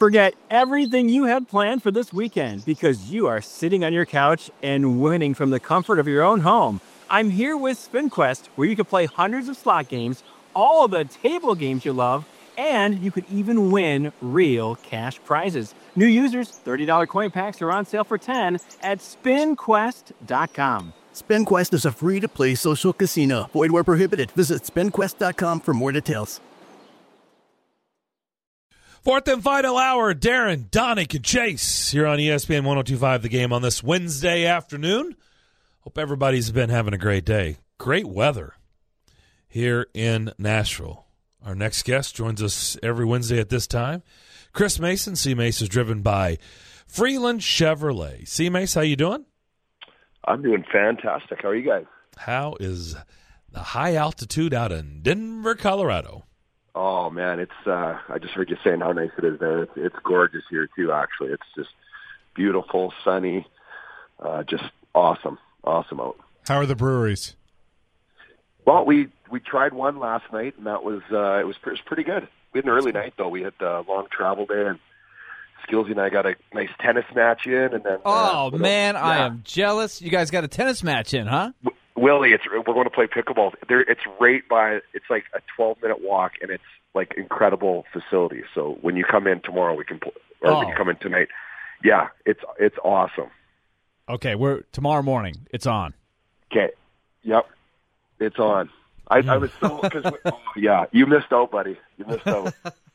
Forget everything you had planned for this weekend because you are sitting on your couch and winning from the comfort of your own home. I'm here with SpinQuest, where you can play hundreds of slot games, all the table games you love, and you could even win real cash prizes. New users, $30 coin packs are on sale for $10 at SpinQuest.com. SpinQuest is a free-to-play social casino. Void where prohibited. Visit SpinQuest.com for more details. Fourth and final hour, Darren, Donick, and Chase here on ESPN 102.5 The Game on this Wednesday afternoon. Hope everybody's been having a great day. Great weather here in Nashville. Our next guest joins us every Wednesday at this time. Chris Mason. C-Mace is driven by Freeland Chevrolet. C-Mace, how you doing? I'm doing fantastic. How are you guys? How is the high altitude out in Denver, Colorado? Oh, man, it's I just heard you saying how nice it is there. It's gorgeous here, too, actually. It's just beautiful, sunny, just awesome out. How are the breweries? Well, we tried one last night, and that was it was pretty good. We had an early night, though. We had a long travel day, and Skillsy and I got a nice tennis match in. And then, man, I am jealous. You guys got a tennis match in, huh? Willie, we're going to play pickleball. It's right by. It's like a 12-minute walk, and it's like incredible facility. So when you come in tomorrow, we can play, or when you come in tonight, yeah, it's awesome. Okay, we're tomorrow morning. It's on. Okay, yep, it's on. I was so because yeah, you missed out, buddy. You missed out.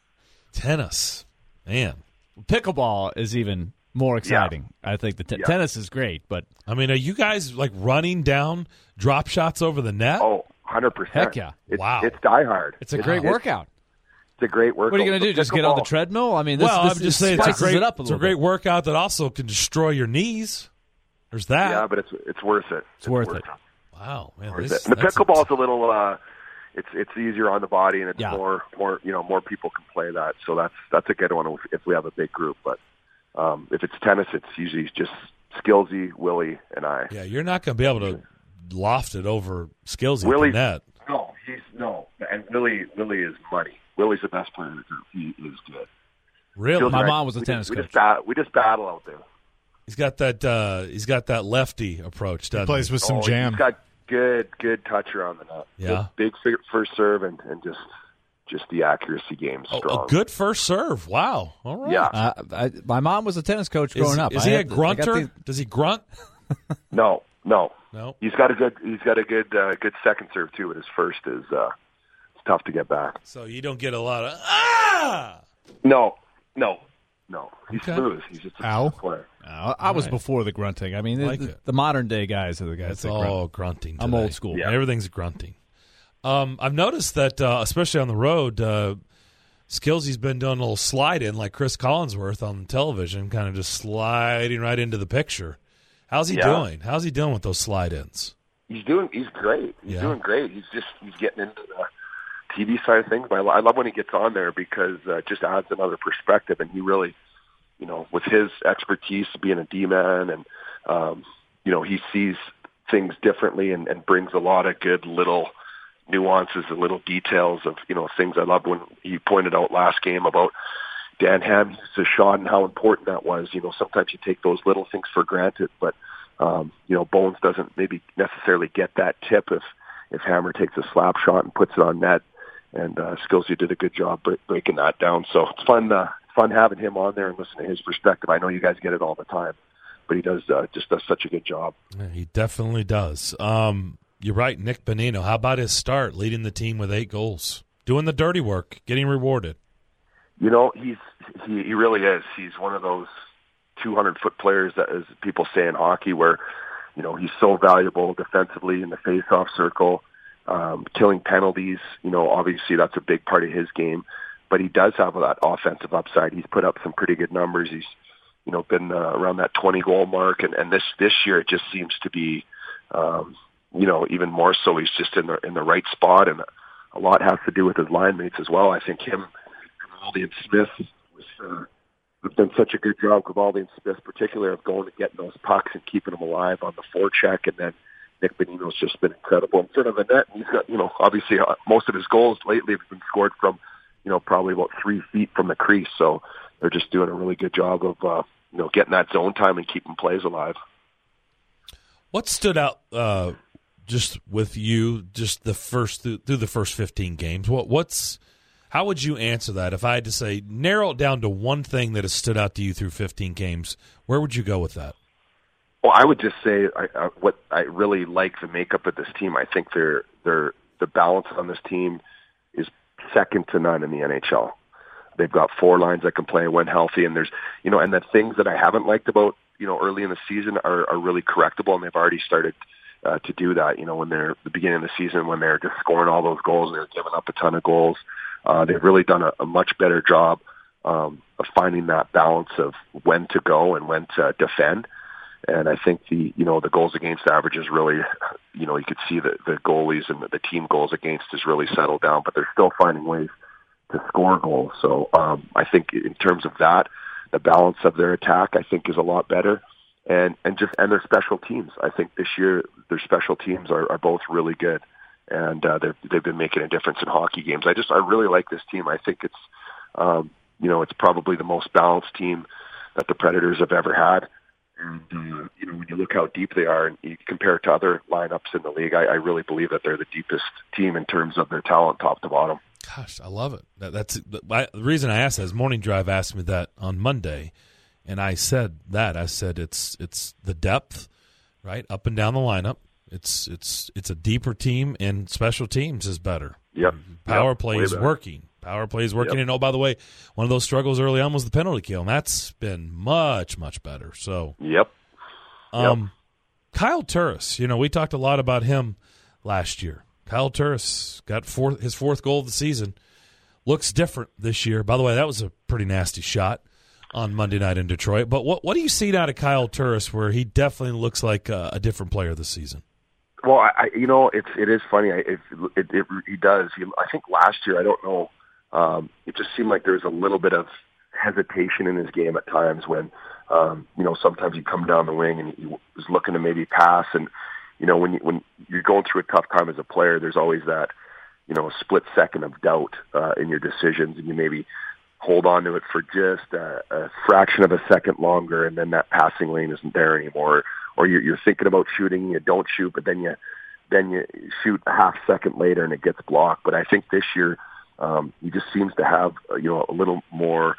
Tennis, man. Pickleball is even more exciting. Yeah. I think the tennis is great, but I mean, are you guys like running down drop shots over the net? Oh, 100%. Heck yeah! Wow, it's diehard. It's a great workout. It's a great workout. What are you going to do? Just get on the treadmill? I mean, I'm just saying it's a great bit. workout that also can destroy your knees. There's that. Yeah, but it's worth it. It's worth it. Wow, man! And the pickleball is a little. It's easier on the body, and it's more more people can play that. So that's a good one if we have a big group. But if it's tennis, it's usually just Skillsy, Willie, and I. Yeah, you're not going to be able to loft it over Skillsy at the net. No, and Willie is money. Willie's the best player in the group. He is good. Really, my mom was a tennis coach. We just battle out there. He's got that lefty approach. Doesn't he plays with some jam. He's got good touch around the net. Yeah, big first serve and just the accuracy game strong. A good first serve. Wow. All right. Yeah. My mom was a tennis coach growing up. Is he a grunter? Does he grunt? No. He's got a good second serve too, but his first is it's tough to get back. So you don't get a lot of No. He's okay. smooth. He's just a player. I was before the grunting. I mean, the modern day guys are the guys. It's all grunting. Today. I'm old school. Yeah. Everything's grunting. I've noticed that, especially on the road, Skillsy's been doing a little slide in, like Chris Collinsworth on television, kind of just sliding right into the picture. How's he doing? How's he doing with those slide ins? He's great. He's doing great. He's getting into the TV side of things. But I love when he gets on there because it just adds another perspective, and he really. With his expertise being a D-man and, he sees things differently and brings a lot of good little nuances and little details of, things. I love when he pointed out last game about Dan Ham's shot and how important that was. Sometimes you take those little things for granted, but, Bones doesn't maybe necessarily get that tip if Hammer takes a slap shot and puts it on net. And Skillsy did a good job breaking that down. So it's fun having him on there and listening to his perspective. I know you guys get it all the time, but he does such a good job. Yeah, he definitely does. You're right, Nick Bonino. How about his start, leading the team with 8 goals, doing the dirty work, getting rewarded? He really is. He's one of those 200-foot players that, as people say in hockey, where he's so valuable defensively in the face-off circle, killing penalties. Obviously that's a big part of his game. But he does have that offensive upside. He's put up some pretty good numbers. He's, been around that 20-goal mark, and this year it just seems to be, even more so. He's just in the right spot, and a lot has to do with his line mates as well. I think him, Grimaldi and Smith, have done such a good job. Grimaldi and Smith, particularly, of going and getting those pucks and keeping them alive on the forecheck, and then Nick Bonino's just been incredible in front of the net. And he's got, obviously most of his goals lately have been scored from. Probably about 3 feet from the crease. So, they're just doing a really good job of getting that zone time and keeping plays alive. What stood out just with you, just through the first 15 games? How would you answer that if I had to say narrow it down to one thing that has stood out to you through 15 games? Where would you go with that? Well, I would just say what I really like the makeup of this team. I think the balance on this team is second to none in the NHL. They've got 4 lines that can play when healthy, and there's and the things that I haven't liked about early in the season are really correctable, and they've already started to do that. When they're the beginning of the season, when they're just scoring all those goals, they're giving up a ton of goals. They've really done a much better job of finding that balance of when to go and when to defend. And I think the goals against average is really, you could see that the goalies and the team goals against has really settled down, but they're still finding ways to score goals. So I think in terms of that, the balance of their attack, I think, is a lot better. And their special teams. I think this year their special teams are both really good, and they've been making a difference in hockey games. I really like this team. I think it's it's probably the most balanced team that the Predators have ever had. And when you look how deep they are and you compare it to other lineups in the league, I really believe that they're the deepest team in terms of their talent, top to bottom. Gosh, I love it. That's the reason I asked that is Morning Drive asked me that on Monday, and I said it's the depth, right, up and down the lineup. It's a deeper team, and special teams is better. Yep. Power play is working. Power play is working. Yep. And, by the way, one of those struggles early on was the penalty kill, and that's been much, much better. So, Yep. Kyle Turris, we talked a lot about him last year. Kyle Turris got his 4th goal of the season. Looks different this year. By the way, that was a pretty nasty shot on Monday night in Detroit. But what do you see out of Kyle Turris where he definitely looks like a different player this season? Well, it is funny. He does. I think last year, I don't know. It just seemed like there was a little bit of hesitation in his game at times when, sometimes he'd come down the wing and he was looking to maybe pass. And, when you're going through a tough time as a player, there's always that, a split second of doubt in your decisions, and you maybe hold on to it for just a fraction of a second longer, and then that passing lane isn't there anymore. Or you're thinking about shooting, and you don't shoot, but then you shoot a half second later and it gets blocked. But I think this year, he just seems to have a little more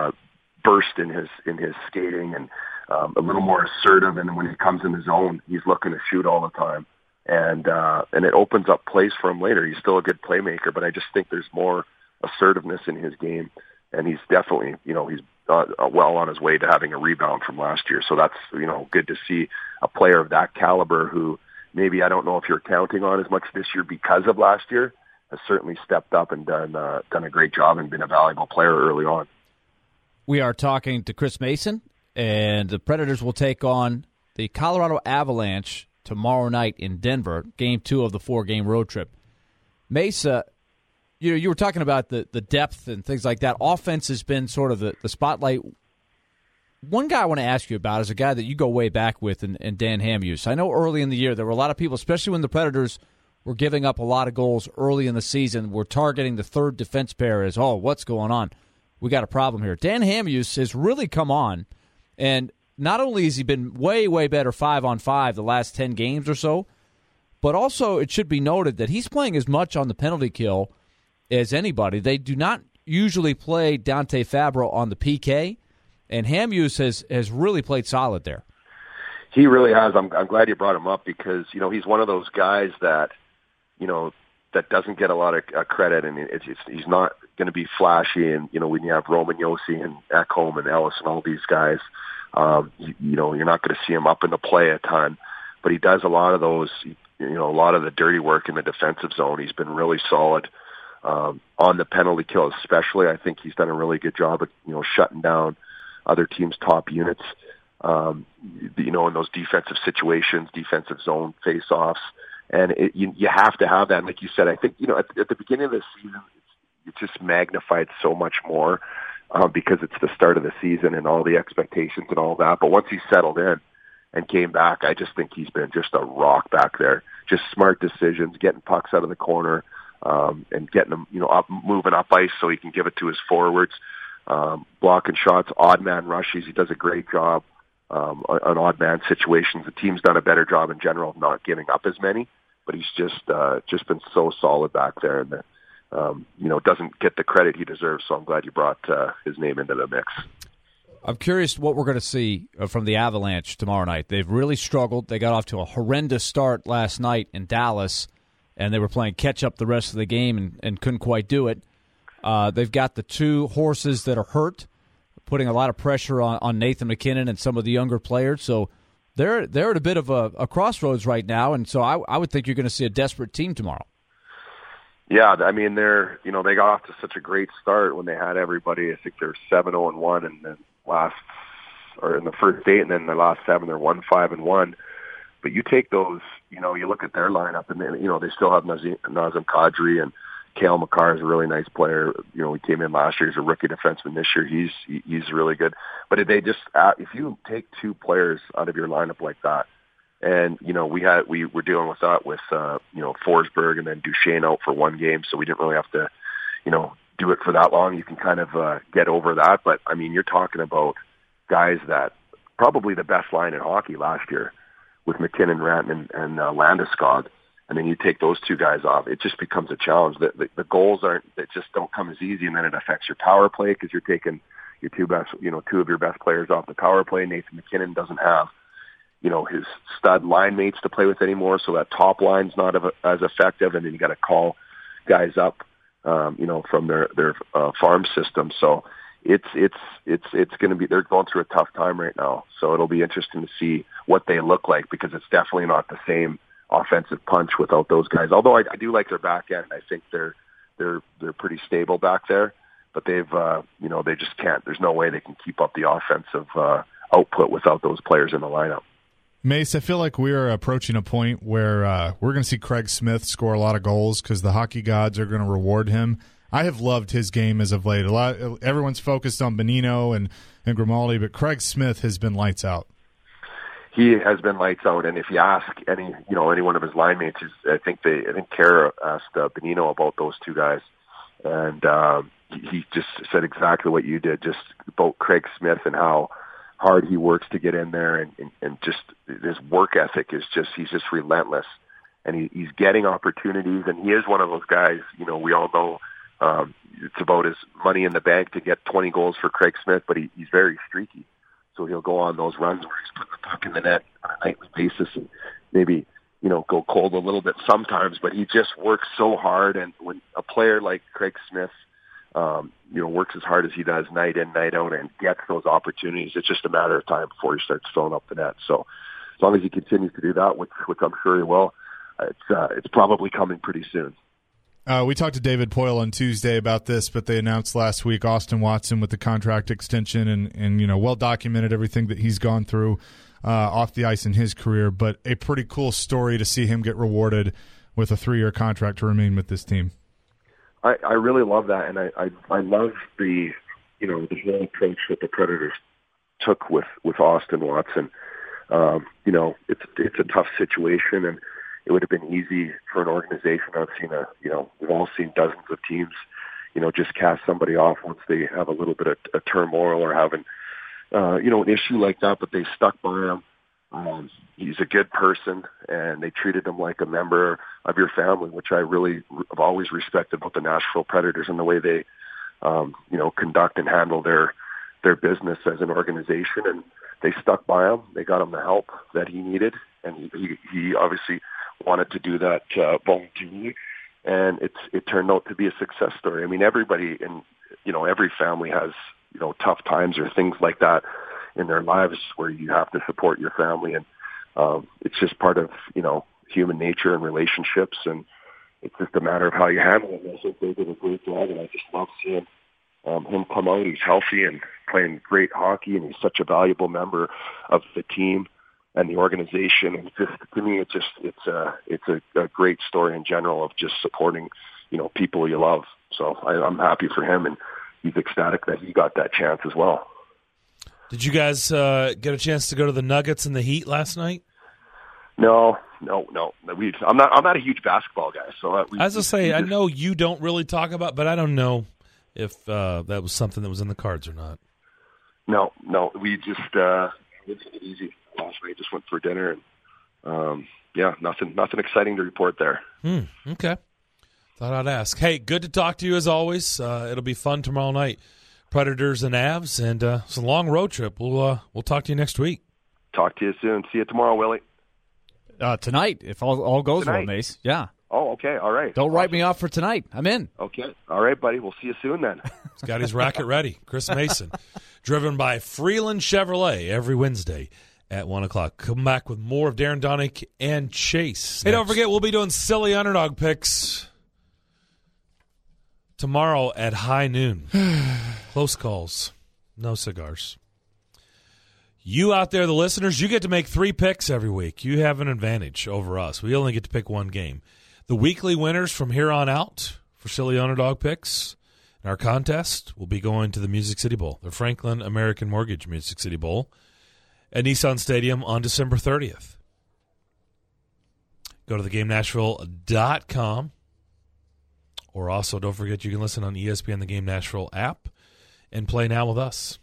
burst in his skating and a little more assertive. And when he comes in the zone, he's looking to shoot all the time, and it opens up plays for him later. He's still a good playmaker, but I just think there's more assertiveness in his game, and he's definitely he's well on his way to having a rebound from last year. So that's good to see a player of that caliber who maybe I don't know if you're counting on as much this year because of last year, has certainly stepped up and done a great job and been a valuable player early on. We are talking to Chris Mason, and the Predators will take on the Colorado Avalanche tomorrow night in Denver, Game 2 of the 4-game road trip. Mesa, you were talking about the depth and things like that. Offense has been sort of the spotlight. One guy I want to ask you about is a guy that you go way back with, and Dan Hamhuis. I know early in the year there were a lot of people, especially when the Predators were giving up a lot of goals early in the season, were targeting the third defense pair as, what's going on? We got a problem here. Dan Hamhuis has really come on, and not only has he been way, way better 5-on-5 the last 10 games or so, but also it should be noted that he's playing as much on the penalty kill as anybody. They do not usually play Dante Fabro on the PK, and Hamhuis has really played solid there. He really has. I'm glad you brought him up because, he's one of those guys that, that doesn't get a lot of credit, and he's not going to be flashy. And, when you have Roman Josi and Ekholm and Ellis and all these guys, you're not going to see him up in the play a ton, but he does a lot of those, a lot of the dirty work in the defensive zone. He's been really solid on the penalty kill, especially. I think he's done a really good job of, shutting down other teams' top units, in those defensive situations, defensive zone face-offs. And you have to have that. And like you said, I think, at the beginning of the season, it's just magnified so much more because it's the start of the season and all the expectations and all that. But once he settled in and came back, I just think he's been just a rock back there. Just smart decisions, getting pucks out of the corner, and getting them, moving up ice so he can give it to his forwards. blocking shots, odd man rushes. He does a great job on odd man situations. The team's done a better job in general of not giving up as many, but he's just been so solid back there, and doesn't get the credit he deserves. So I'm glad you brought his name into the mix. I'm curious what we're going to see from the Avalanche tomorrow night. They've really struggled. They got off to a horrendous start last night in Dallas, and they were playing catch-up the rest of the game and couldn't quite do it. They've got the two horses that are hurt, putting a lot of pressure on Nathan MacKinnon and some of the younger players. So they're at a bit of a crossroads right now, and so I would think you're going to see a desperate team tomorrow. Yeah, I mean they got off to such a great start when they had everybody. I think they're 7-0-1, and then in the first 8, and then the last 7 they're 1-5-1. But you take those, you look at their lineup, and then they still have Nazem Kadri, and Cale Makar is a really nice player. He came in last year as a rookie defenseman. This year he's really good. But if you take two players out of your lineup like that, and we were dealing with that with Forsberg and then Duchesne out for one game, so we didn't really have to do it for that long. You can kind of get over that. But I mean, you're talking about guys that probably the best line in hockey last year with McKinnon, Rantanen, and Landeskog. And then you take those two guys off, it just becomes a challenge. The goals just don't come as easy, and then it affects your power play because you're taking your two of your best players off the power play. Nathan MacKinnon doesn't have, his stud line mates to play with anymore, so that top line's not as effective, and then you got to call guys up, from their farm system. So it's going to be, they're going through a tough time right now. So it'll be interesting to see what they look like, because it's definitely not the same offensive punch without those guys. Although I do like their back end. I think they're pretty stable back there, but they've they just can't. There's no way they can keep up the offensive output without those players in the lineup. Mace, I feel like we are approaching a point where we're going to see Craig Smith score a lot of goals because the hockey gods are going to reward him. I have loved his game as of late. Everyone's focused on Bonino and Grimaldi, but Craig Smith has been lights out. He has been lights out, and if you ask any one of his line mates, I think Kara asked Bonino about those two guys, and he just said exactly what you did, just about Craig Smith and how hard he works to get in there, and just his work ethic is he's just relentless, and he's getting opportunities, and he is one of those guys. We all know it's about his money in the bank to get 20 goals for Craig Smith, but he's very streaky. So he'll go on those runs where he's putting the puck in the net on a nightly basis and maybe, go cold a little bit sometimes, but he just works so hard. And when a player like Craig Smith, works as hard as he does night in, night out and gets those opportunities, it's just a matter of time before he starts filling up the net. So as long as he continues to do that, which I'm sure he will, it's probably coming pretty soon. We talked to David Poyle on Tuesday about this, but they announced last week Austin Watson with the contract extension and well documented everything that he's gone through off the ice in his career. But a pretty cool story to see him get rewarded with a 3-year contract to remain with this team. I really love that, and I love the the whole approach that the Predators took with Austin Watson. It's a tough situation, and it would have been easy for an organization. I've seen we've all seen dozens of teams, just cast somebody off once they have a little bit of turmoil or having, an issue like that, but they stuck by him. He's a good person, and they treated him like a member of your family, which I really have always respected about the Nashville Predators and the way they, conduct and handle their business as an organization. And they stuck by him. They got him the help that he needed, and he obviously wanted to do that voluntarily, and it turned out to be a success story. I mean, everybody in every family has tough times or things like that in their lives where you have to support your family, and it's just part of human nature and relationships, and it's just a matter of how you handle it. And I think they did a great job, and I just love seeing him come out. He's healthy and playing great hockey, and he's such a valuable member of the team and the organization. And just to me, it's a great story in general of just supporting people you love. So I'm happy for him, and he's ecstatic that he got that chance as well. Did you guys get a chance to go to the Nuggets and the Heat last night? No. I'm not a huge basketball guy. So as I say, I know you don't really talk about, but I don't know if that was something that was in the cards or not. No, we just did it easy last night. Just went for dinner, and nothing exciting to report there. Okay, thought I'd ask. Hey, good to talk to you as always. It'll be fun tomorrow night, Predators and Avs, and it's a long road trip. We'll talk to you next week. Talk to you soon. See you tomorrow, Willie. Tonight, if all goes well, Mace. Yeah. Oh, okay. All right. Don't write me off for tonight. I'm in. Okay. All right, buddy. We'll see you soon then. He's got his racket ready. Chris Mason, driven by Freeland Chevrolet every Wednesday at 1 o'clock. Come back with more of Darren Donick and Chase. Hey, don't forget, we'll be doing silly underdog picks tomorrow at high noon. Close calls. No cigars. You out there, the listeners, you get to make 3 picks every week. You have an advantage over us. We only get to pick one game. The weekly winners from here on out for silly underdog picks in our contest will be going to the Music City Bowl, the Franklin American Mortgage Music City Bowl at Nissan Stadium on December 30th. Go to theGameNashville.com, or also don't forget you can listen on ESPN The Game Nashville app and play now with us.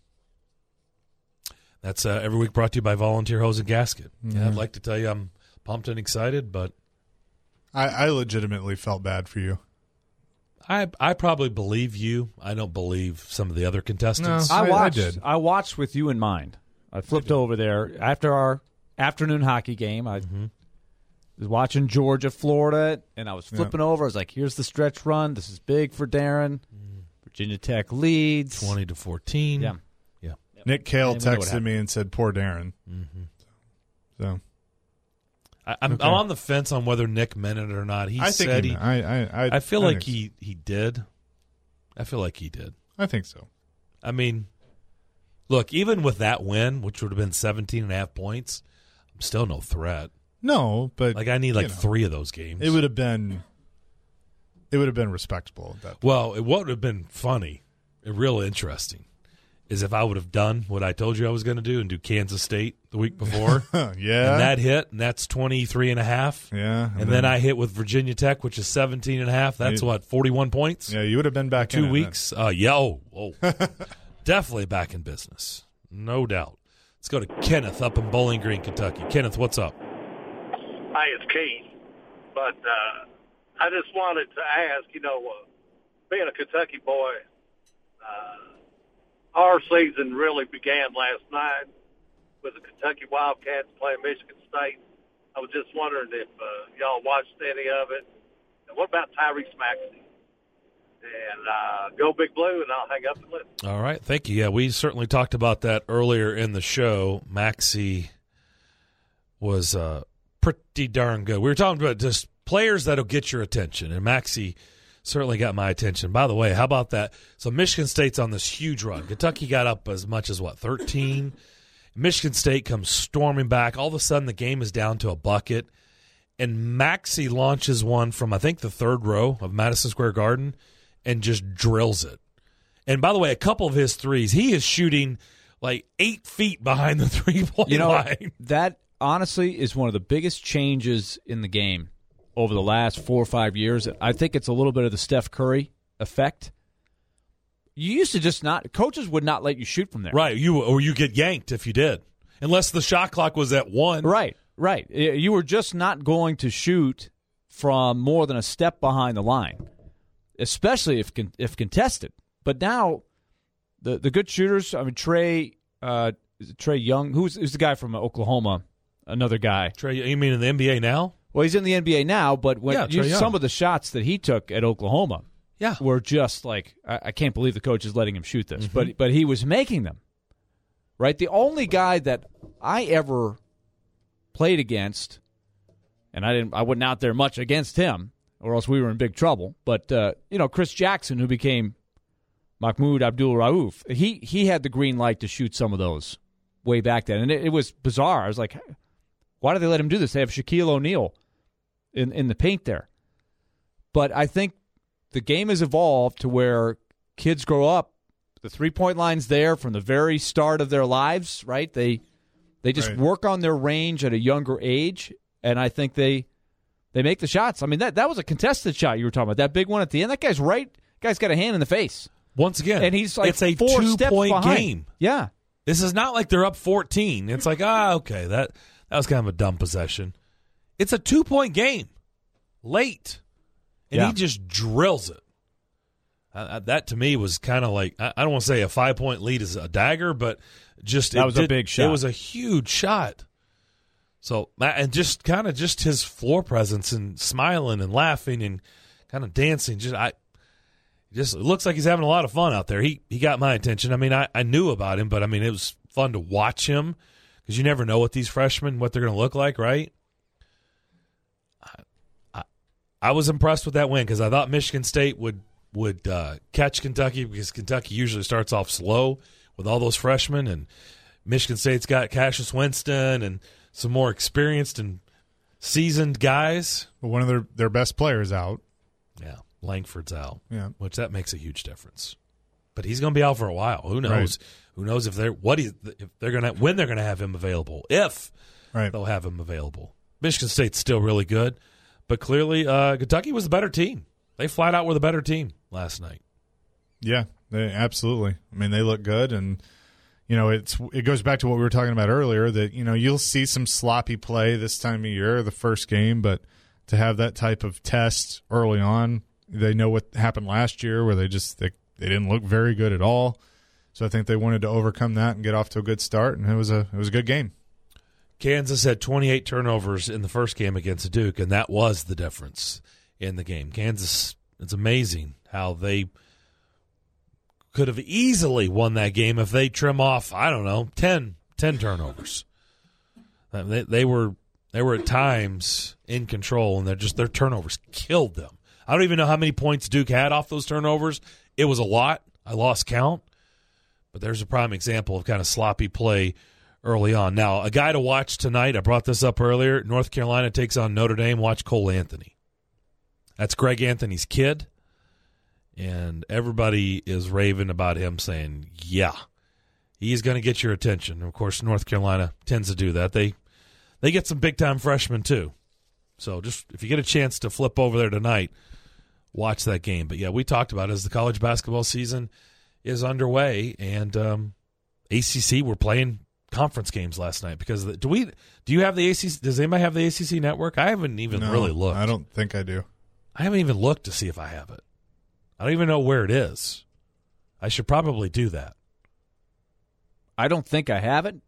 That's every week brought to you by Volunteer Hose and Gasket. Mm-hmm. Yeah, I'd like to tell you I'm pumped and excited, but I legitimately felt bad for you. I probably believe you. I don't believe some of the other contestants. No. I did. I watched with you in mind. I flipped over there after our afternoon hockey game. I was watching Georgia, Florida, and I was flipping over. I was like, here's the stretch run. This is big for Darren. Virginia Tech leads 20-14. Yeah. Nick Cale texted me and said, poor Darren. Mm-hmm. So I'm on the fence on whether Nick meant it or not. I feel like he did. I feel like he did. I think so. I mean, look, even with that win, which would have been 17.5 points, I'm still no threat. No, but I need 3 of those games. It would have been respectable at that point. Well, it would have been funny and real interesting is if I would have done what I told you I was going to do and do Kansas State the week before. Yeah. And that hit, and that's 23.5. Yeah. And then I hit with Virginia Tech, which is 17.5. That's 41 points? Yeah, you would have been back in 2 weeks. Definitely back in business. No doubt. Let's go to Kenneth up in Bowling Green, Kentucky. Kenneth, what's up? Hi, it's Keith. But I just wanted to ask, being a Kentucky boy, our season really began last night with the Kentucky Wildcats playing Michigan State. I was just wondering if y'all watched any of it. And what about Tyrese Maxey? And go Big Blue, and I'll hang up and listen. All right, thank you. Yeah, we certainly talked about that earlier in the show. Maxey was pretty darn good. We were talking about just players that'll get your attention, and Maxey certainly got my attention. By the way, how about that? So Michigan State's on this huge run. Kentucky got up as much as, 13? Michigan State comes storming back. All of a sudden, the game is down to a bucket, and Maxey launches one from, I think, the third row of Madison Square Garden and just drills it. And by the way, a couple of his threes, he is shooting 8 feet behind the three-point line. That honestly is one of the biggest changes in the game over the last 4 or 5 years. I think it's a little bit of the Steph Curry effect. You used to just not – coaches would not let you shoot from there. Right, you get yanked if you did, unless the shot clock was at 1. Right. You were just not going to shoot from more than a step behind the line, especially if contested. But now the good shooters, I mean, Trae Young, who's the guy from Oklahoma, another guy. Trae, you mean in the NBA now? Well, he's in the NBA now, but some of the shots that he took at Oklahoma were just I can't believe the coach is letting him shoot this, but he was making them. Right? The only guy that I ever played against, and I wasn't out there much against him, or else we were in big trouble, but Chris Jackson, who became Mahmoud Abdul-Rauf, he had the green light to shoot some of those way back then, and it was bizarre. I was like, why do they let him do this? They have Shaquille O'Neal in the paint there. But I think the game has evolved to where kids grow up, the three-point line's there from the very start of their lives, right? They just work on their range at a younger age, and I think they make the shots. I mean, that was a contested shot you were talking about, that big one at the end. That guy's Guy's got a hand in the face. Once again, And he's like it's a 4 steps 2-point behind. game. Yeah. This is not like they're up 14. It's like, okay, that was kind of a dumb possession. It's a 2-point game. Late. And he just drills it. That to me was kind of like, I don't want to say a 5-point lead is a dagger, but just a big shot. It was a huge shot. So, and just kind of just his floor presence and smiling and laughing and kind of dancing. It looks like he's having a lot of fun out there. He got my attention. I mean, I knew about him, but I mean, it was fun to watch him because you never know what these freshmen, what they're going to look like, right? I was impressed with that win because I thought Michigan State would catch Kentucky because Kentucky usually starts off slow with all those freshmen, and Michigan State's got Cassius Winston and some more experienced and seasoned guys. But one of their best players out. Yeah, Langford's out. Yeah, which that makes a huge difference. But he's going to be out for a while. Who knows? Right. Who knows when they're going to have him available? If they'll have him available. Michigan State's still really good, but clearly Kentucky was the better team. They flat out were the better team last night. Yeah, absolutely. I mean, they look good, and it goes back to what we were talking about earlier. That you'll see some sloppy play this time of year, the first game, but to have that type of test early on, they know what happened last year, where they didn't look very good at all. So I think they wanted to overcome that and get off to a good start, and it was a good game. Kansas had 28 turnovers in the first game against Duke, and that was the difference in the game. Kansas, it's amazing how they could have easily won that game if they trim off, 10 turnovers. They were at times in control, and their turnovers killed them. I don't even know how many points Duke had off those turnovers. It was a lot. I lost count. But there's a prime example of kind of sloppy play early on. Now, a guy to watch tonight, I brought this up earlier, North Carolina takes on Notre Dame. Watch Cole Anthony. That's Greg Anthony's kid, and everybody is raving about him, saying, yeah, he's going to get your attention. Of course, North Carolina tends to do that. They get some big-time freshmen, too. So just if you get a chance to flip over there tonight, watch that game. But, yeah, we talked about it as the college basketball season is underway, and ACC were playing conference games last night because do you have the ACC? Does anybody have the ACC network? I haven't even really looked. I don't think I do. I haven't even looked to see if I have it. I don't even know where it is. I should probably do that. I don't think I have it.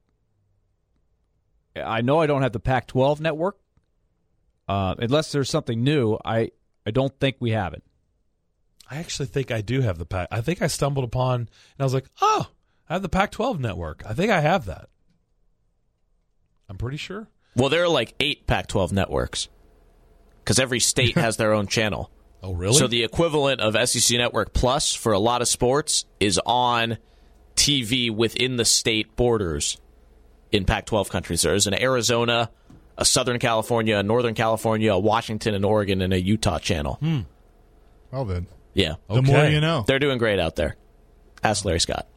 I know I don't have the Pac-12 network. Unless there's something new, I don't think we have it. I actually think I do have the Pac. I think I stumbled upon, and I was like, oh, I have the Pac-12 network. I think I have that. I'm pretty sure. Well, there are like 8 Pac-12 networks because every state has their own channel. Oh, really? So the equivalent of SEC Network Plus for a lot of sports is on TV within the state borders in Pac-12 countries. There's an Arizona, a Southern California, a Northern California, a Washington and Oregon, and a Utah channel. Well, then. Yeah. The more you know. They're doing great out there. Ask Larry Scott.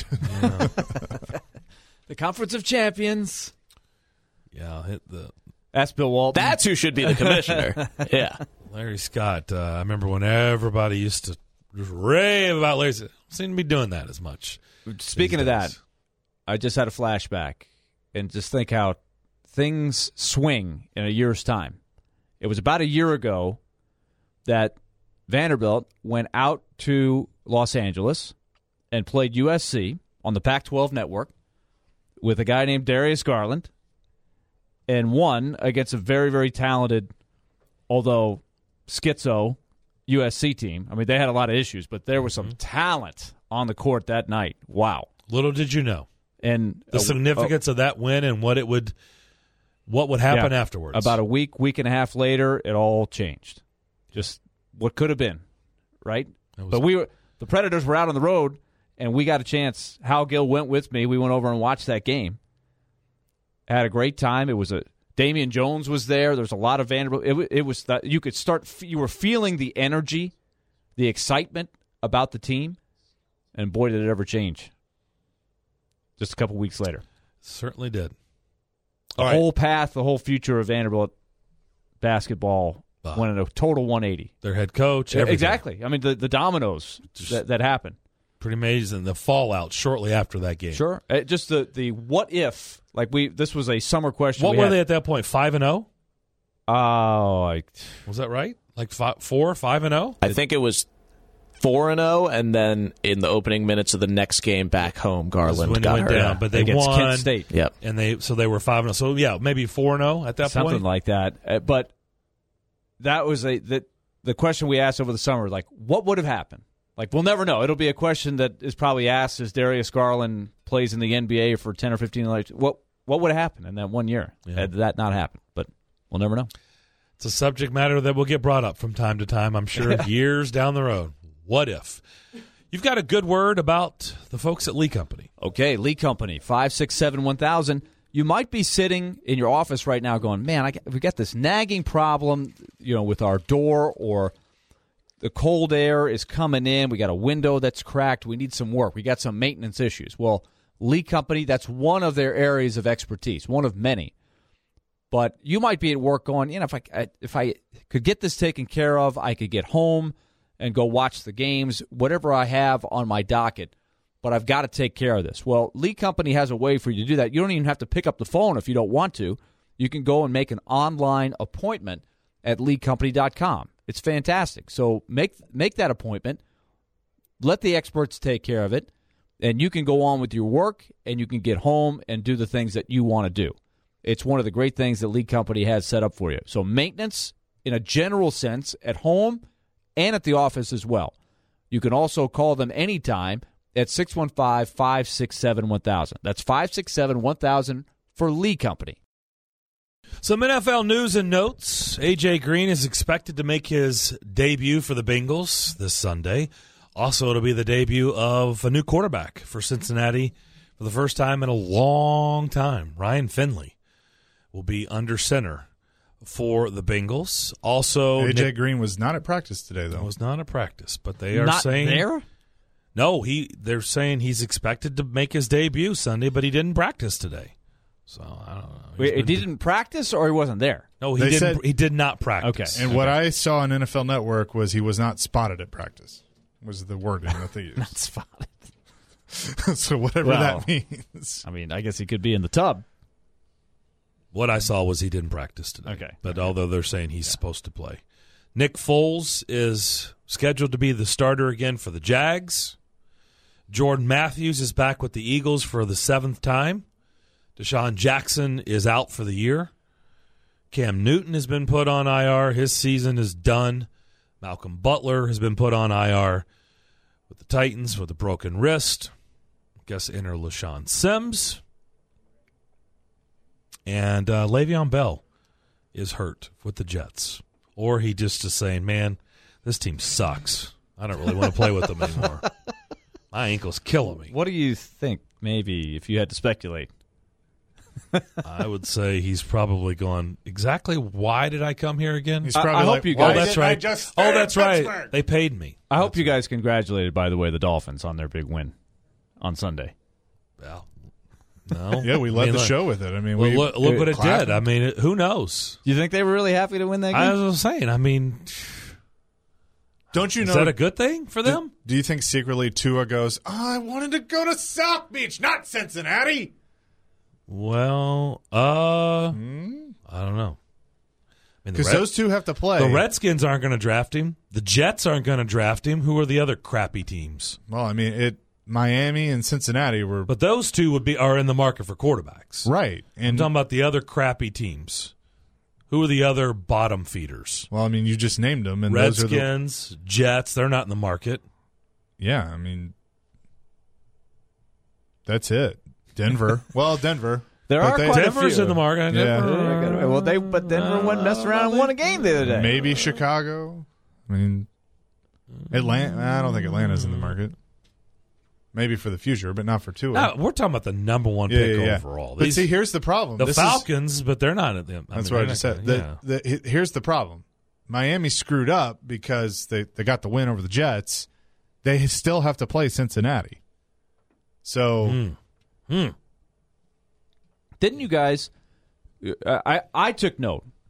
The Conference of Champions. Yeah, hit the. Ask Bill Walton. That's who should be the commissioner. Yeah. Larry Scott. I remember when everybody used to just rave about Larry Scott. Seem to be doing that as much. Speaking of that, I just had a flashback, and just think how things swing in a year's time. It was about a year ago that Vanderbilt went out to Los Angeles and played USC on the Pac-12 network with a guy named Darius Garland and won against a very, very talented, although schizo, USC team. I mean, they had a lot of issues, but there was some talent on the court that night. Wow. Little did you know. And the significance of that win and what would happen afterwards. About a week and a half later, it all changed. Just what could have been, right? But the Predators were out on the road, and we got a chance. Hal Gill went with me. We went over and watched that game. Had a great time. It was Damian Jones was there. There's a lot of Vanderbilt. It was that you could start. You were feeling the energy, the excitement about the team, and boy, did it ever change. Just a couple weeks later, certainly did. The whole path, the whole future of Vanderbilt basketball went in a total 180. Their head coach, everything. Exactly. I mean, the dominoes that happened. Pretty amazing. The fallout shortly after that game. Sure. Just the what if, this was a summer question. What were they at that point, 5-0? Oh, was that right? Like 5-0? I think it was 4-0, and then in the opening minutes of the next game back home, Garland got hurt down, but they against won. Kent State. Yep. And they were 5-0. So yeah, maybe 4-0 at that point. Something like that. But that was the question we asked over the summer. What would have happened? We'll never know. It'll be a question that is probably asked as Darius Garland plays in the NBA for 10 or 15 years. What would have happened in that 1 year had that not happened? But we'll never know. It's a subject matter that will get brought up from time to time, I'm sure, years down the road. What if? You've got a good word about the folks at Lee Company. Okay, Lee Company, 567-1000. You might be sitting in your office right now going, man, we got this nagging problem, with our door, or the cold air is coming in. We got a window that's cracked. We need some work. We got some maintenance issues. Well, Lee Company, that's one of their areas of expertise, one of many. But you might be at work going, if I could get this taken care of, I could get home and go watch the games, whatever I have on my docket. But I've got to take care of this. Well, Lee Company has a way for you to do that. You don't even have to pick up the phone if you don't want to. You can go and make an online appointment at leecompany.com. It's fantastic. So make that appointment. Let the experts take care of it, and you can go on with your work, and you can get home and do the things that you want to do. It's one of the great things that Lee Company has set up for you. So maintenance in a general sense at home and at the office as well. You can also call them anytime at 615-567-1000. That's 567-1000 for Lee Company. Some NFL news and notes. A.J. Green is expected to make his debut for the Bengals this Sunday. Also, it'll be the debut of a new quarterback for Cincinnati for the first time in a long time. Ryan Finley will be under center for the Bengals. Also, A.J. Green was not at practice today, though. Was not at practice, but they are not saying there? No, they're saying he's expected to make his debut Sunday, but he didn't practice today. So I don't know. Wait, he didn't practice, or he wasn't there? No, he didn't. He did not practice. Okay. And what I saw on NFL Network was he was not spotted at practice. Was the wording that they used? Not spotted. So whatever that means. I mean, I guess he could be in the tub. What I saw was he didn't practice today. Okay. But although they're saying he's supposed to play. Nick Foles is scheduled to be the starter again for the Jags. Jordan Matthews is back with the Eagles for the 7th time. Deshaun Jackson is out for the year. Cam Newton has been put on IR. His season is done. Malcolm Butler has been put on IR with the Titans with a broken wrist. I guess enter LaShawn Sims. And Le'Veon Bell is hurt with the Jets. Or he just is saying, man, this team sucks. I don't really want to play with them anymore. My ankle's killing me. What do you think, maybe, if you had to speculate? I would say he's probably going, exactly why did I come here again? He's probably I hope like, you why guys- that's didn't I right. just Oh, stay in that's right. Pittsburgh? They paid me. I hope you guys congratulated, by the way, the Dolphins on their big win on Sunday. Well, no. Yeah, we led the look, show with it. I mean, Well, we look what it clapped. did. I mean, who knows? Do you think they were really happy to win that game? I was saying, I mean, Don't you is know? that a good thing for them? Do you think secretly Tua goes, I wanted to go to South Beach, not Cincinnati? Well, I don't know. I mean, Because those two have to play. the Redskins aren't going to draft him. The Jets aren't going to draft him. Who are the other crappy teams? Well, I mean, Miami and Cincinnati were But those two are in the market for quarterbacks. right. I'm And talking about the other crappy teams. Who are the other bottom feeders? well, I mean, you just named them, and those are the Redskins, Jets. They're not in the market. yeah. I mean, that's it. Denver. Well, Denver. There But are they- quite a Denver's few. in the market. Yeah. Denver, But Denver went messed around and won a game the other day. Maybe Chicago. I mean, Atlanta. I don't think Atlanta's in the market. Maybe for the future, but not for Tua. No, we're talking about the number one pick overall. But see, here's the problem. the This is- Falcons, but they're not at them. That's what I just said. Here's the problem. Miami screwed up because they got the win over the Jets. They still have to play Cincinnati. So Didn't you guys? I took note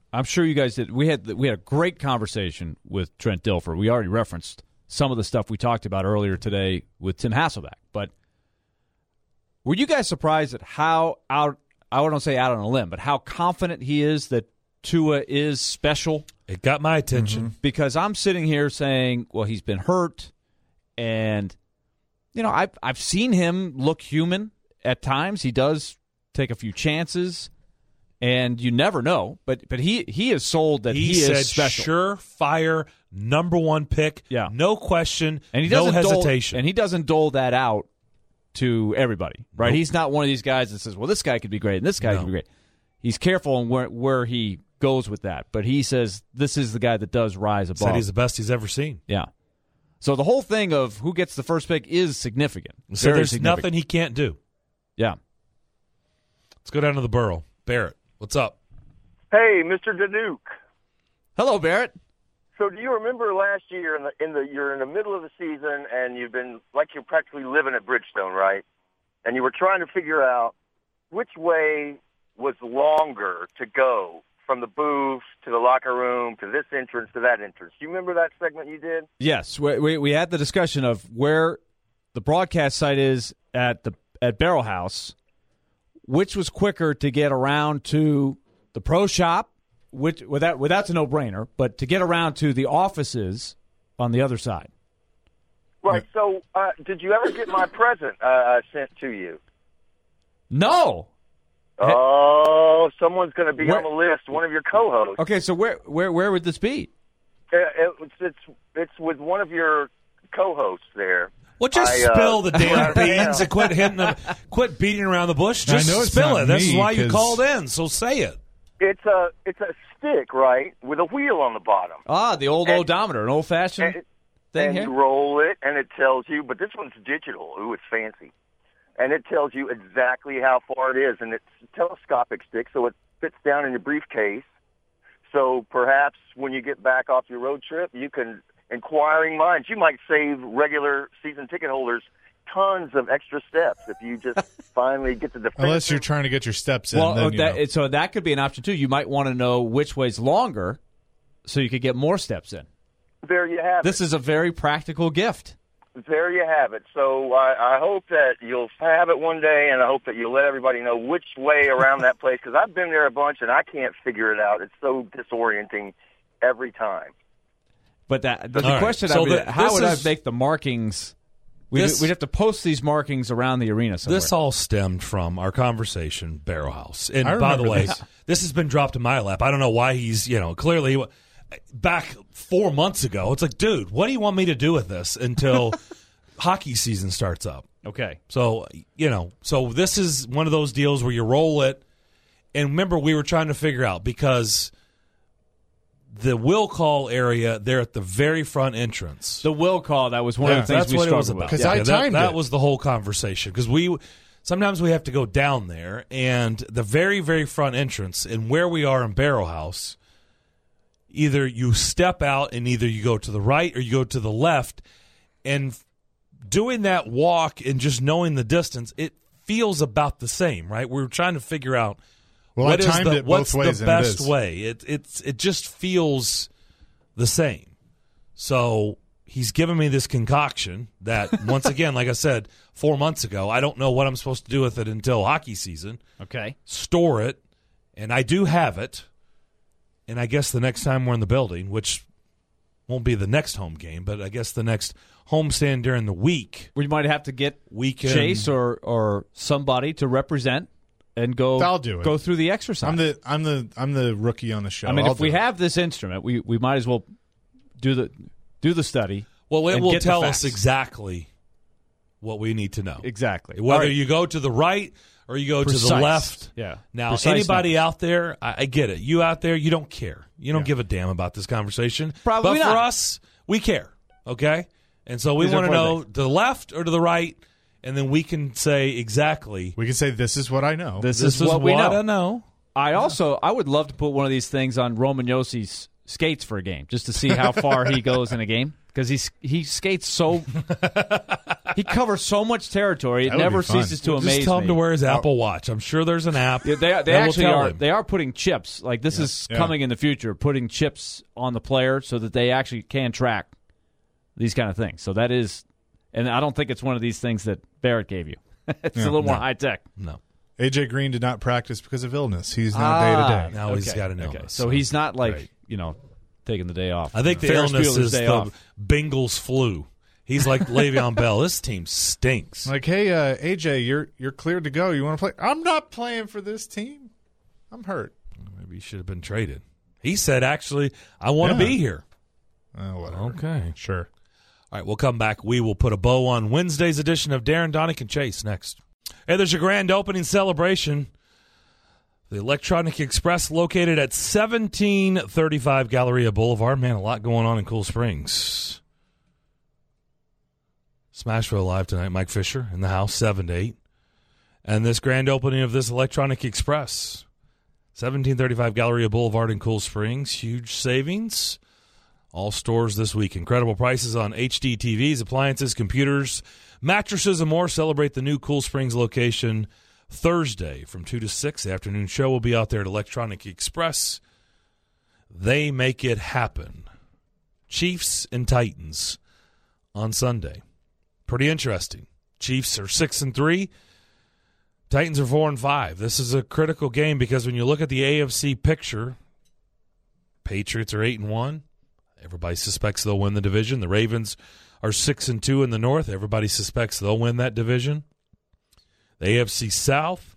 I'm sure you guys did. We had a great conversation with Trent Dilfer. We already referenced some of the stuff we talked about earlier today with Tim Hasselbeck. But were you guys surprised at how I wouldn't say out on a limb, but how confident he is that Tua is special? It got my attention. Because I'm sitting here saying, well, he's been hurt, and I've seen him look human at times. He does take a few chances. And you never know, but he is sold that he is special. Surefire number one pick, no question, and he no hesitation. And he doesn't dole that out to everybody, right? Nope. He's not one of these guys that says, well, this guy could be great and this guy could be great. He's careful on where he goes with that, but he says this is the guy that does rise above. Said he's the best he's ever seen. Yeah. So the whole thing of who gets the first pick is significant. So there's nothing he can't do. Yeah. Let's go down to the Burrow. Barrett. What's up? Hey, Mr. Danuke. Hello, Barrett. So, do you remember last year you're in the middle of the season and you've been like you're practically living at Bridgestone, right? And you were trying to figure out which way was longer to go from the booth to the locker room to this entrance to that entrance. Do you remember that segment you did? Yes, we had the discussion of where the broadcast site is at Barrel House. Which was quicker to get around to the pro shop, that's a no-brainer, but to get around to the offices on the other side. Right, so did you ever get my present sent to you? No. Oh, someone's going to be on the list, one of your co-hosts. Okay, so where would this be? It's with one of your co-hosts there. Well, just spill the damn beans and quit beating around the bush. Just spill it. That's why you called in, so say it. It's a stick, right, with a wheel on the bottom. Ah, the old odometer, an old-fashioned thing and here? You roll it, and it tells you, but this one's digital. Ooh, it's fancy. And it tells you exactly how far it is, and it's a telescopic stick, so it fits down in your briefcase. So perhaps when you get back off your road trip, you can... Inquiring minds, you might save regular season ticket holders tons of extra steps if you just finally get to the finish. Unless you're trying to get your steps in. Well, then, so that could be an option, too. You might want to know which way's longer so you could get more steps in. There you have it. This is a very practical gift. There you have it. So I hope that you'll have it one day, and I hope that you'll let everybody know which way around that place, because I've been there a bunch, and I can't figure it out. It's so disorienting every time. But the question how would I make the markings? We'd have to post these markings around the arena somewhere. This all stemmed from our conversation, Barrel House. And by the way, this has been dropped in my lap. I don't know why he's, clearly back 4 months ago. It's like, dude, what do you want me to do with this until hockey season starts up? Okay. So, so this is one of those deals where you roll it. And remember, we were trying to figure out because the will call area there at the very front entrance. The will call, that was one of the things we struggled with. Because I timed that was the whole conversation. Because sometimes we have to go down there, and the very, very front entrance, and where we are in Barrel House, either you step out and either you go to the right or you go to the left, and doing that walk and just knowing the distance, it feels about the same, right? We're trying to figure out what's the best way. It just feels the same. So he's given me this concoction that, once again, like I said, 4 months ago, I don't know what I'm supposed to do with it until hockey season. Okay. Store it, and I do have it. And I guess the next time we're in the building, which won't be the next home game, but I guess the next homestand during the week. We might have to get Chase or somebody to represent and I'll do it. Go through the exercise. I'm the rookie on the show. I mean, if we have this instrument, we might as well do the study. Well, it will tell us exactly what we need to know. Exactly. Whether you go to the right or you go to the left. Yeah. Now, anybody out there, I get it. You out there, you don't care. You don't give a damn about this conversation. Probably not. But for us, we care. Okay? And so we want to know to the left or to the right. And then we can say exactly. We can say, this is what I know. This is what we know. I know. I would love to put one of these things on Roman Yossi's skates for a game, just to see how far he goes in a game. Because he skates so He covers so much territory; it That would never be fun. ceases to amaze Just tell him me. to wear his Apple Watch. I'm sure there's an app. Yeah, they that actually will tell are. him. They are putting chips. Like this is Yeah. coming in the future. Putting chips on the player so that they actually can track these kind of things. So that is, and I don't think it's one of these things that Barrett gave you. It's a little more high tech. No. A.J. Green did not practice because of illness. He's now day-to-day. Now he's got an illness. Okay. So he's not like Right. taking the day off. I think the Ferris illness Bueller's is day the off. Bengals flu. He's like Le'Veon Bell. This team stinks. Like, hey, AJ, you're cleared to go. You want to play? I'm not playing for this team. I'm hurt. Maybe he should have been traded. He said, actually, I want to Yeah. be here. Whatever. Okay. Sure. All right, we'll come back. We will put a bow on Wednesday's edition of Darren, Donick, and Chase next. Hey, there's your grand opening celebration. The Electronic Express located at 1735 Galleria Boulevard. Man, a lot going on in Cool Springs. Smashville Live tonight. Mike Fisher in the house, 7 to 8. And this grand opening of this Electronic Express, 1735 Galleria Boulevard in Cool Springs. Huge savings. All stores this week. Incredible prices on HD TVs, appliances, computers, mattresses, and more. Celebrate the new Cool Springs location Thursday from 2 to 6. The afternoon show will be out there at Electronic Express. They make it happen. Chiefs and Titans on Sunday. Pretty interesting. Chiefs are 6-3. Titans are 4-5. This is a critical game because when you look at the AFC picture, Patriots are 8-1. Everybody suspects they'll win the division. The Ravens are 6-2 in the North. Everybody suspects they'll win that division. The AFC South,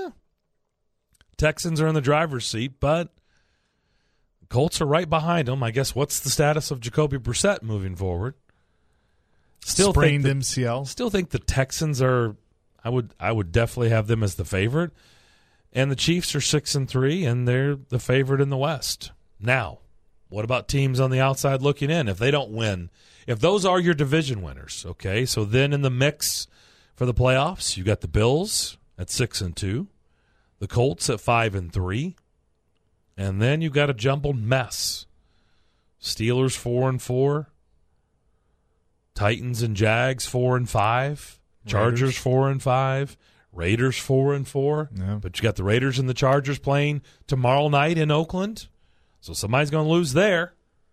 Texans are in the driver's seat, but Colts are right behind them. I guess what's the status of Jacoby Brissett moving forward? Sprained MCL. Still think the Texans are. I would definitely have them as the favorite, and the Chiefs are 6-3, and they're the favorite in the West. Now, what about teams on the outside looking in? If they don't win, if those are your division winners, okay, so then in the mix for the playoffs, you got the Bills at 6-2, the Colts at 5-3, and then you got a jumbled mess. Steelers 4-4, Titans and Jags 4-5, Chargers 4-5, Raiders 4-4. Yeah. But you got the Raiders and the Chargers playing tomorrow night in Oakland, so somebody's going to lose there.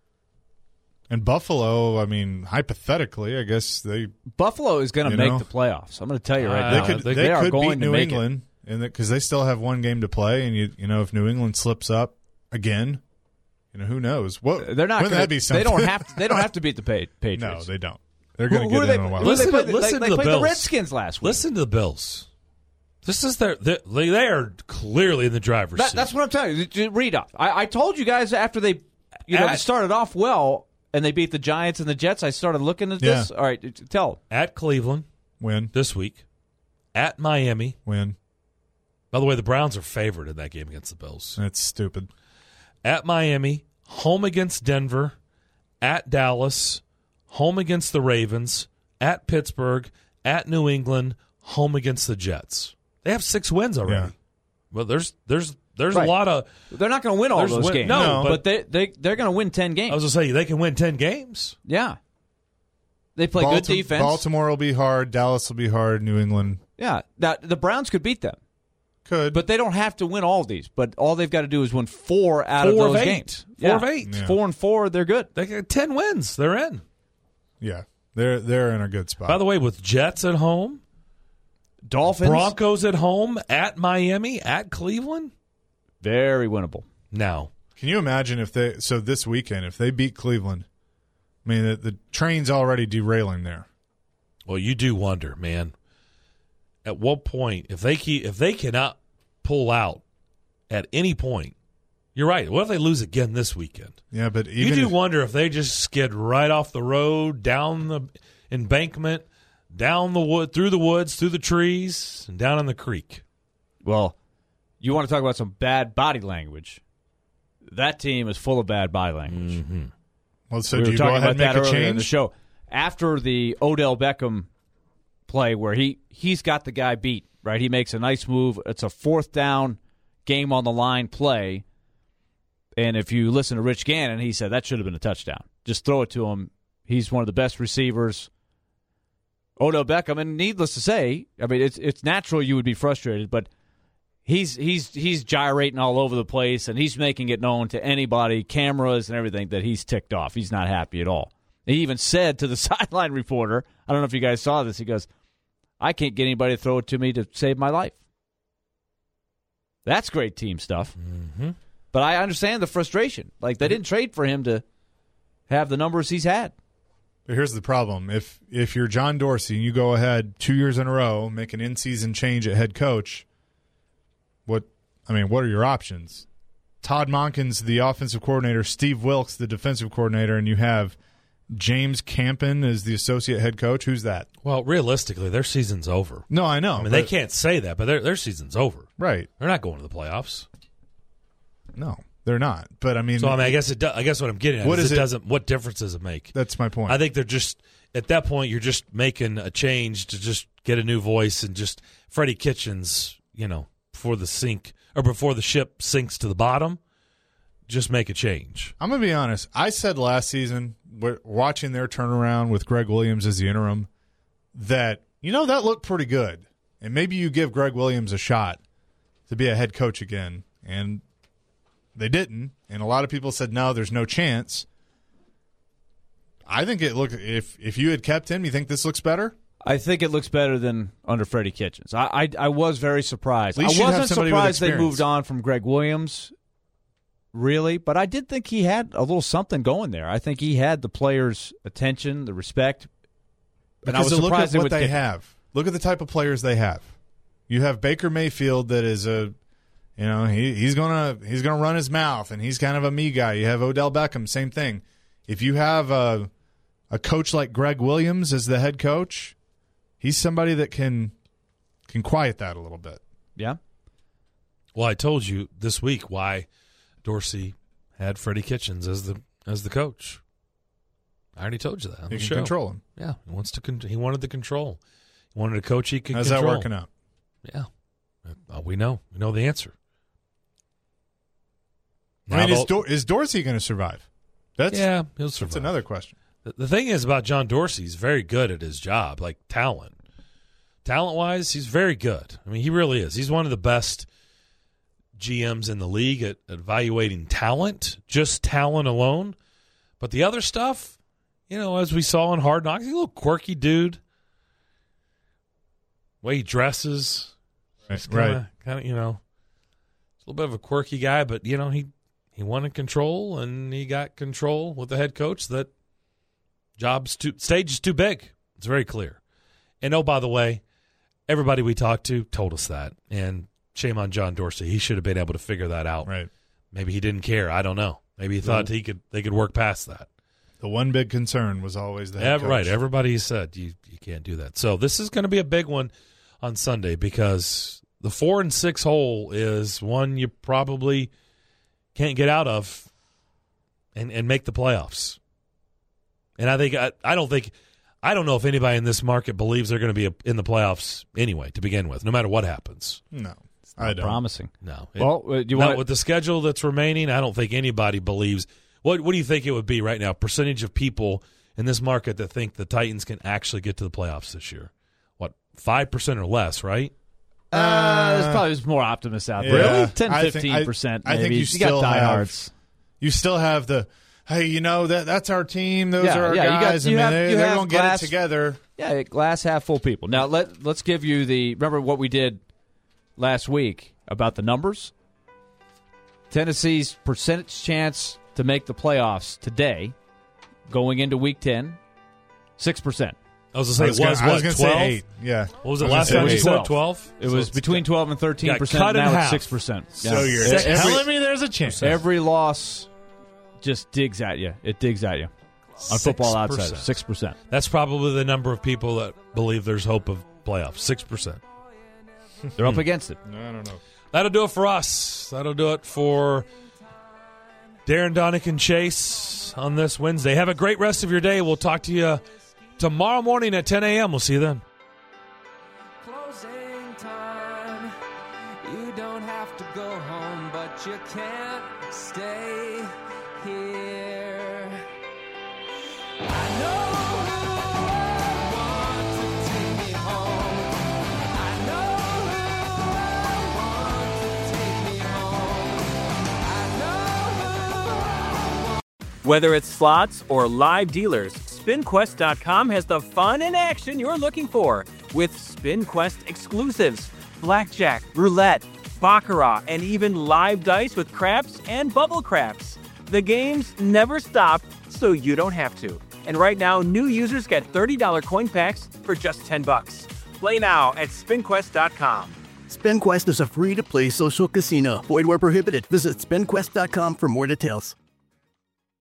And Buffalo, I mean, hypothetically, I guess Buffalo is going to make the playoffs. I'm going to tell you right now. They are could going beat to New make England, because they still have one game to play, and you know if New England slips up again, who knows? What they're not. Wouldn't that be something? They don't have to beat the Patriots. No, they don't. They're going to Who get are in on a while. Listen They to the played Bills. the Redskins last week. Listen to the Bills. This is they are clearly in the driver's seat. That's what I'm telling you. Read up. I told you guys after they started off well and they beat the Giants and the Jets. I started looking at this. All right, tell. At Cleveland, Win. this week. At Miami. Win. By the way, the Browns are favored in that game against the Bills. That's stupid. At Miami, home against Denver, at Dallas, home against the Ravens, at Pittsburgh, at New England, home against the Jets. They have 6 wins already. Yeah. Well, there's Right. a lot of. They're not going to win all those games. No, but they're going to win 10 games. I was going to say they can win 10 games. Yeah. They play good defense. Baltimore will be hard. Dallas will be hard. New England Yeah. Now, the Browns could beat them. could. But they don't have to win all of these. But all they've got to do is win 4 out of 4 those of 8. games. 4 of 8. Yeah. 4-4, they're good. They got 10 wins. They're in. yeah, they're in a good spot. By the way, with Jets at home, Dolphins, Broncos at home, at Miami, at Cleveland. very winnable. Now, Can you imagine if this weekend, if they beat Cleveland? I mean, the train's already derailing there. well, you do wonder, man. At what point, if they cannot pull out at any point, you're right. What if they lose again this weekend? Yeah, but You even do if, wonder if they just skid right off the road, down the embankment, down the wood, through the woods, through the trees, and down in the creek. Well, you want to talk about some bad body language. That team is full of bad body language. Mm-hmm. well, so We do were you go talking ahead about and that make a earlier in the change? show. After the Odell Beckham play where he's got the guy beat, right? He makes a nice move. It's a 4th down, game on the line play. And if you listen to Rich Gannon, he said that should have been a touchdown. Just throw it to him. He's one of the best receivers. Odell Beckham, and needless to say, I mean, it's natural you would be frustrated, but he's gyrating all over the place, and he's making it known to anybody, cameras and everything, that he's ticked off. He's not happy at all. He even said to the sideline reporter, I don't know if you guys saw this, he goes, I can't get anybody to throw it to me to save my life. That's great team stuff. Mm-hmm. But I understand the frustration. Like, they didn't trade for him to have the numbers he's had. But here's the problem. If you're John Dorsey and you go ahead 2 years in a row, make an in-season change at head coach, what are your options? Todd Monken's the offensive coordinator, Steve Wilkes the defensive coordinator, and you have James Campen as the associate head coach. Who's that? Well, realistically, their season's over. No, I know. I mean, they can't say that, but their season's over. Right. They're not going to the playoffs. No, they're not. But I mean, so I guess what I'm getting at what difference does it make? That's my point. I think they're just at that point you're just making a change to just get a new voice and just Freddie Kitchens, before the ship sinks to the bottom, just make a change. I'm gonna be honest. I said last season, watching their turnaround with Greg Williams as the interim, that that looked pretty good, and maybe you give Greg Williams a shot to be a head coach again, and they didn't, and a lot of people said, no, there's no chance. I think it looked, if you had kept him, you think this looks better? I think it looks better than under Freddie Kitchens. I was very surprised. At least I wasn't somebody surprised with they moved on from Greg Williams, really, but I did think he had a little something going there. I think he had the players' attention, the respect. And I was look surprised at what they have. Look at the type of players they have. You have Baker Mayfield that is he's gonna run his mouth, and he's kind of a me guy. You have Odell Beckham, same thing. If you have a coach like Greg Williams as the head coach, he's somebody that can quiet that a little bit. Yeah. Well, I told you this week why Dorsey had Freddie Kitchens as the coach. I already told you that on the show. He can control him. Yeah, he wanted the control. He wanted a coach he could control. How's that working out? Yeah, we know the answer. I mean, is Dorsey going to survive? He'll survive. That's another question. The thing is about John Dorsey, he's very good at his job, like talent-wise, he's very good. I mean, he really is. He's one of the best GMs in the league at evaluating talent, just talent alone. But the other stuff, as we saw in Hard Knocks, he's a little quirky dude. Way he dresses, right? Kind of, he's a little bit of a quirky guy, but he wanted control, and he got control with the head coach. That stage is too big. It's very clear. And by the way, everybody we talked to told us that. And shame on John Dorsey. He should have been able to figure that out. Right. Maybe he didn't care. I don't know. Maybe he thought they could work past that. The one big concern was always the head coach. Right. Everybody said you can't do that. So this is going to be a big one on Sunday because the 4-6 hole is one you probably can't get out of and make the playoffs. And I don't know if anybody in this market believes they're going to be in the playoffs anyway to begin with, no matter what happens. No. I don't. Promising. No. With the schedule that's remaining, I don't think anybody believes. What do you think it would be right now? Percentage of people in this market that think the Titans can actually get to the playoffs this year? What, 5% or less, right? There's probably more optimists out there. Really? 10, 15%. I think you got diehards. You still have the, hey, that's our team. Those are our guys. They're going to get it together. Yeah, glass half full people. Now, let's give you remember what we did last week about the numbers? Tennessee's percentage chance to make the playoffs today, going into Week 10, 6%. I was going to say, I was going to say 8. Yeah. What was it last time you said? 12? It was between 12 and 13%. Now it's 6%. So you're telling me there's a chance. Every loss just digs at you. It digs at you. On Football Outsiders, 6%. That's probably the number of people that believe there's hope of playoffs, 6%. They're up against it. No, I don't know. That'll do it for us. That'll do it for Darren, Donick, and Chase on this Wednesday. Have a great rest of your day. We'll talk to you tomorrow morning at 10 a.m. We'll see you then. Closing time. You don't have to go home, but you can't stay here. I know who I want to Whether it's slots or live dealers, SpinQuest.com has the fun and action you're looking for with SpinQuest exclusives, blackjack, roulette, baccarat, and even live dice with craps and bubble craps. The games never stop, so you don't have to. And right now, new users get $30 coin packs for just $10. Play now at SpinQuest.com. SpinQuest is a free-to-play social casino. Void where prohibited. Visit SpinQuest.com for more details.